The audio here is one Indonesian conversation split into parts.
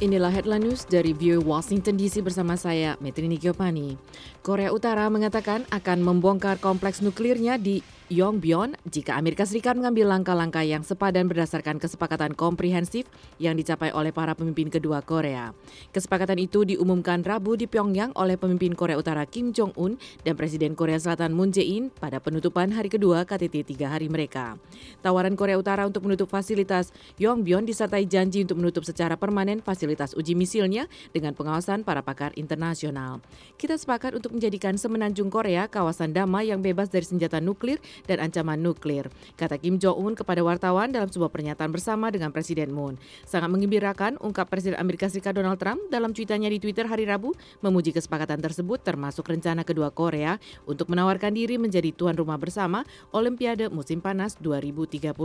Inilah headline news dari VOA Washington DC bersama saya, Metrini Giovanni. Korea Utara mengatakan akan membongkar kompleks nuklirnya di Yongbyon jika Amerika Serikat mengambil langkah-langkah yang sepadan berdasarkan kesepakatan komprehensif yang dicapai oleh para pemimpin kedua Korea. Kesepakatan itu diumumkan Rabu di Pyongyang oleh pemimpin Korea Utara Kim Jong-un dan Presiden Korea Selatan Moon Jae-in pada penutupan hari kedua KTT 3 hari mereka. Tawaran Korea Utara untuk menutup fasilitas Yongbyon disertai janji untuk menutup secara permanen fasilitas uji misilnya dengan pengawasan para pakar internasional. Kita sepakat untuk menjadikan semenanjung Korea kawasan damai yang bebas dari senjata nuklir dan ancaman nuklir, kata Kim Jong-un kepada wartawan dalam sebuah pernyataan bersama dengan Presiden Moon. Sangat menggembirakan, ungkap Presiden Amerika Serikat Donald Trump dalam cuitannya di Twitter hari Rabu, memuji kesepakatan tersebut termasuk rencana kedua Korea untuk menawarkan diri menjadi tuan rumah bersama Olimpiade musim panas 2032.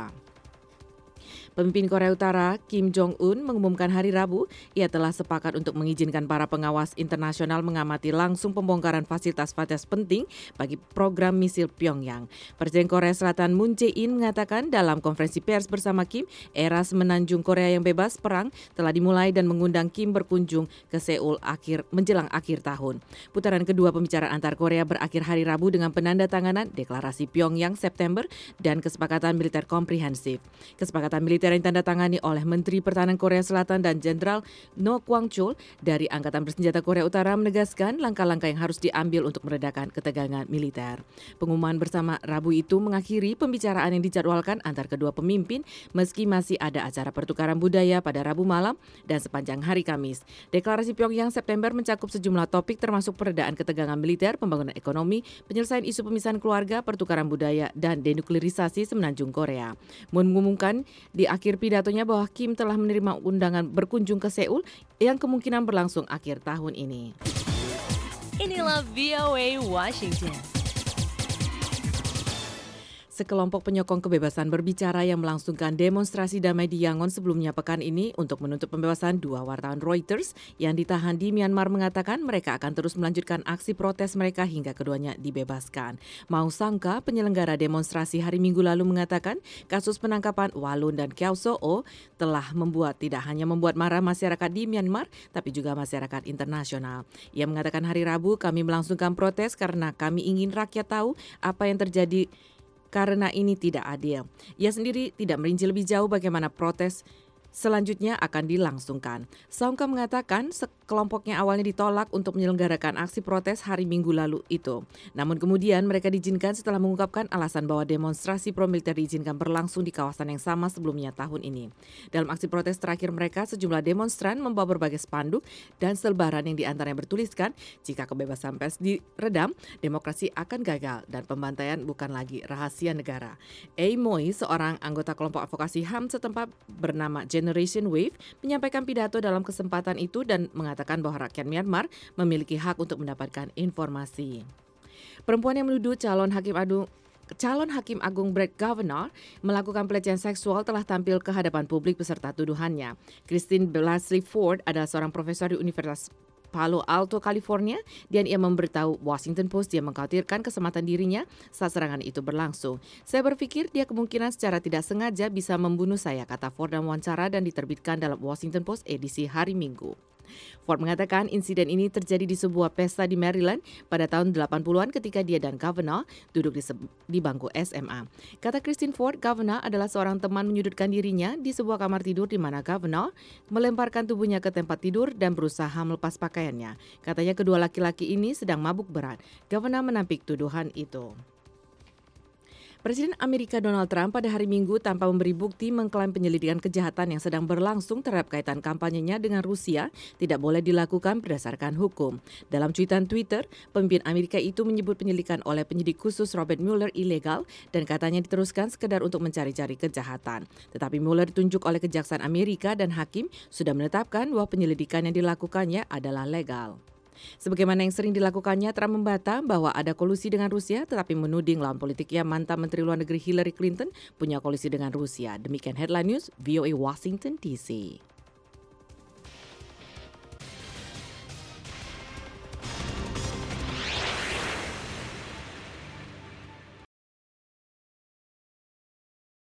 Pemimpin Korea Utara Kim Jong-un mengumumkan hari Rabu ia telah sepakat untuk mengizinkan para pengawas internasional mengamati langsung pembongkaran fasilitas-fasilitas penting bagi program misil Pyongyang. Presiden Korea Selatan Moon Jae-in mengatakan dalam konferensi pers bersama Kim, era semenanjung Korea yang bebas perang telah dimulai dan mengundang Kim berkunjung ke Seoul menjelang akhir tahun. Putaran kedua pembicaraan antar Korea berakhir hari Rabu dengan penandatanganan deklarasi Pyongyang September dan kesepakatan militer komprehensif. Kesepakatan militer yang ditandatangani oleh Menteri Pertahanan Korea Selatan dan Jenderal No Kwang-chol dari Angkatan Bersenjata Korea Utara menegaskan langkah-langkah yang harus diambil untuk meredakan ketegangan militer. Pengumuman bersama Rabu itu mengakhiri pembicaraan yang dijadwalkan antar kedua pemimpin meski masih ada acara pertukaran budaya pada Rabu malam dan sepanjang hari Kamis. Deklarasi Pyongyang September mencakup sejumlah topik termasuk peredaan ketegangan militer, pembangunan ekonomi, penyelesaian isu pemisahan keluarga, pertukaran budaya, dan denuklirisasi semenanjung Korea. Moon mengumumkan di akhir pidatonya bahwa Kim telah menerima undangan berkunjung ke Seoul yang kemungkinan berlangsung akhir tahun ini. Inilah VOA Washington. Sekelompok penyokong kebebasan berbicara yang melangsungkan demonstrasi damai di Yangon sebelumnya pekan ini untuk menuntut pembebasan dua wartawan Reuters yang ditahan di Myanmar mengatakan mereka akan terus melanjutkan aksi protes mereka hingga keduanya dibebaskan. Mau sangka penyelenggara demonstrasi hari Minggu lalu mengatakan kasus penangkapan Walun dan Kyaw Soe telah tidak hanya membuat marah masyarakat di Myanmar tapi juga masyarakat internasional. Ia mengatakan hari Rabu kami melangsungkan protes karena kami ingin rakyat tahu apa yang terjadi karena ini tidak adil. Ia sendiri tidak merinci lebih jauh bagaimana protes selanjutnya akan dilangsungkan. Songka mengatakan kelompoknya awalnya ditolak untuk menyelenggarakan aksi protes hari Minggu lalu itu. Namun kemudian mereka diizinkan setelah mengungkapkan alasan bahwa demonstrasi pro-militer diizinkan berlangsung di kawasan yang sama sebelumnya tahun ini. Dalam aksi protes terakhir mereka, sejumlah demonstran membawa berbagai spanduk dan selebaran yang diantaranya bertuliskan, jika kebebasan pers diredam, demokrasi akan gagal dan pembantaian bukan lagi rahasia negara. Moi, seorang anggota kelompok advokasi HAM setempat bernama Generation Wave, menyampaikan pidato dalam kesempatan itu dan mengatakan bahwa rakyat Myanmar memiliki hak untuk mendapatkan informasi. Perempuan yang menuduh calon Hakim Agung Brett Kavanaugh melakukan pelecehan seksual telah tampil ke hadapan publik beserta tuduhannya. Christine Blasey Ford adalah seorang profesor di Universitas Palo Alto, California, dan ia memberitahu Washington Post dia mengkhawatirkan keselamatan dirinya saat serangan itu berlangsung. Saya berpikir dia kemungkinan secara tidak sengaja bisa membunuh saya, kata Ford dalam wawancara dan diterbitkan dalam Washington Post edisi hari Minggu. Ford mengatakan insiden ini terjadi di sebuah pesta di Maryland pada tahun 80-an ketika dia dan Kavanaugh duduk di bangku SMA. Kata Christine Ford, Kavanaugh adalah seorang teman menyudutkan dirinya di sebuah kamar tidur di mana Kavanaugh melemparkan tubuhnya ke tempat tidur dan berusaha melepas pakaiannya. Katanya kedua laki-laki ini sedang mabuk berat. Kavanaugh menampik tuduhan itu. Presiden Amerika Donald Trump pada hari Minggu tanpa memberi bukti mengklaim penyelidikan kejahatan yang sedang berlangsung terhadap kaitan kampanyenya dengan Rusia tidak boleh dilakukan berdasarkan hukum. Dalam cuitan Twitter, pemimpin Amerika itu menyebut penyelidikan oleh penyidik khusus Robert Mueller ilegal dan katanya diteruskan sekedar untuk mencari-cari kejahatan. Tetapi Mueller ditunjuk oleh Kejaksaan Amerika dan hakim sudah menetapkan bahwa penyelidikan yang dilakukannya adalah legal. Sebagaimana yang sering dilakukannya, Trump membantah bahwa ada kolusi dengan Rusia, tetapi menuding lawan politiknya mantan Menteri Luar Negeri Hillary Clinton punya kolusi dengan Rusia. Demikian headline news VOA Washington DC.